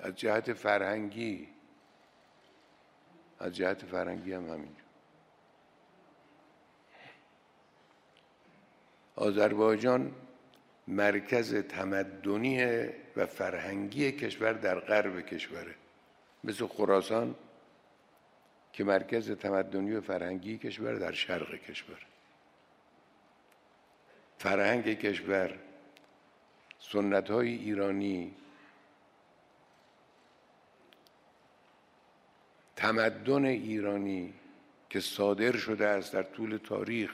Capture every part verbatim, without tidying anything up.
از جهت فرهنگی از جهت فرهنگی هم همینجور. آذربایجان مرکز تمدنی و فرهنگی کشور در غرب کشوره، مثل خراسان که مرکز تمدنی و فرهنگی کشور در شرق کشور. فرهنگ کشور، سنت‌های ایرانی، تمدن ایرانی که صادر شده است در طول تاریخ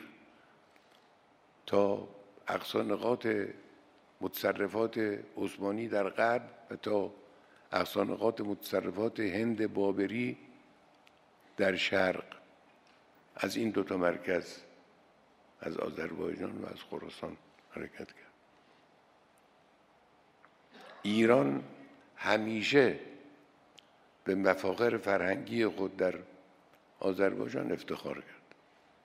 تا اقصا نقاط متصرفات عثمانی در غرب و تا اقصا نقاط متصرفات هند بابری در شرق، از این دوتا مرکز، از آذربایجان و از خراسان حرکت کرد. ایران همیشه به مفاخر فرهنگی خود در آذربایجان افتخار کرد.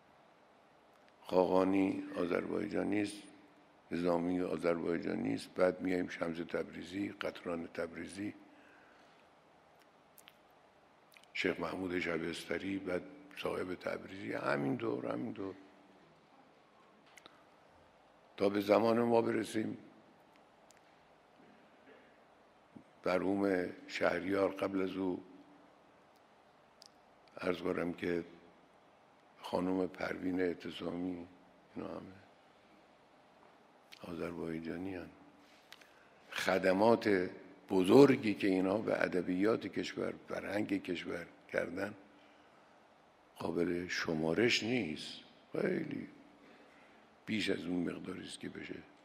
خاقانی آذربایجانی است، نظامی آذربایجانی است، بعد میایم شمس تبریزی، قطران تبریزی، شیخ محمود شبستری، بعد صاحب تبریزی، همین دور همین دور تا به زمان ما برسیم. مرحوم شهریار قبل از او عرض کنم که خانم پروین اعتصامی، اینا همه آذربایجانی هستند. خدمات بزرگی که اینا به ادبیات کشور، فرهنگ کشور کردن قابل شمارش نیست، خیلی بیش از اون مقداری است که بشه